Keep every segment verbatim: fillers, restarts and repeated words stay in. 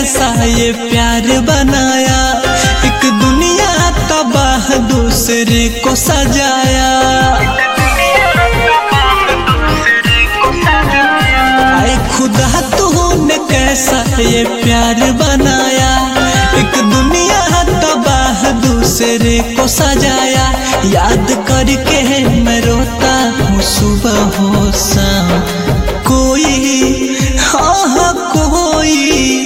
कैसा ये प्यार बनाया, एक दुनिया तबाह दूसरे को सजाया। आए खुदा तूने कैसा ये प्यार बनाया, एक दुनिया तबाह दूसरे को सजाया। याद करके मैं रोता हूँ सुबह हो शाम, कोई हाँ हाँ कोई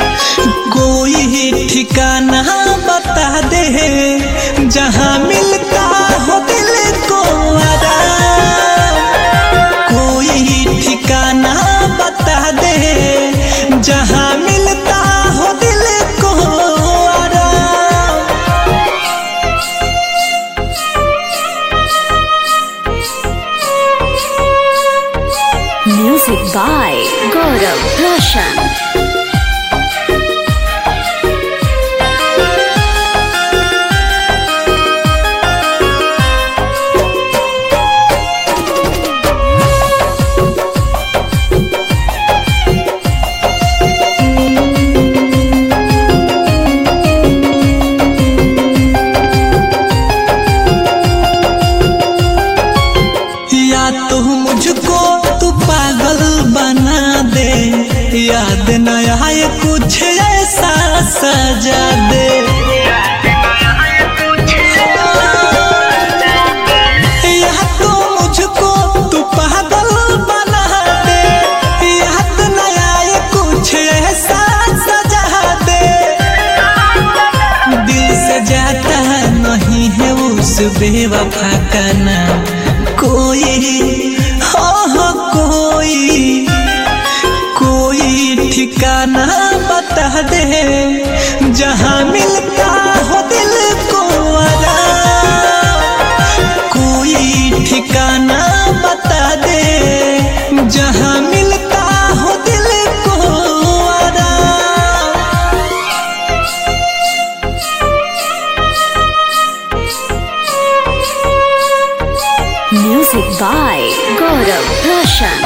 कोई ठिकाना बता दे जहाँ मिलता हो दिल को आराम। कोई ठिकाना बता दे जहाँ मिलता हो दिल को आराम। Music by Gaurav Roshan. तो मुझको तू पागल बना दे, याद न आए कुछ ऐसा सजा दे। या तो मुझको तू पागल बना दे, याद न आए कुछ ऐसा सजा दे। दिल से जाता नहीं है उस बेवफा का नाम, कोई हाँ हाँ कोई कोई ठिकाना बता दे जहाँ मिलता हो दिल को आराम। कोई ठिकाना बता दे जहाँ मिलता हो दिल को आराम। Music by Gaurav Roshan.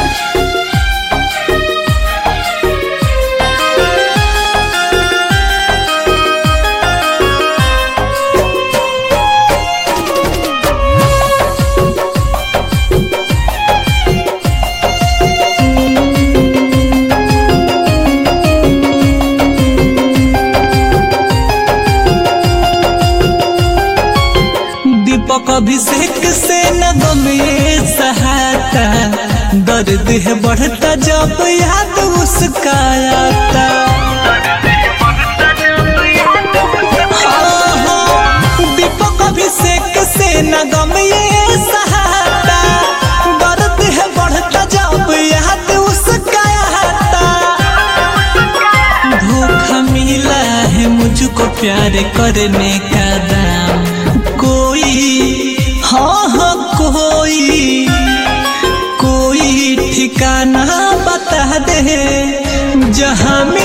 दीपक अभिषेक से न गम ये सहाता, दर्द है बढ़ता जब याद उसका आता। हाँ हाँ दीपक अभिषेक से न गम ये सहाता, दर्द है बढ़ता जब याद उसका आता। धोखा मिला है मुझको प्यार करने का दाम, कोई हाँ हाँ कोई कोई ठिकाना बता दे जहाँ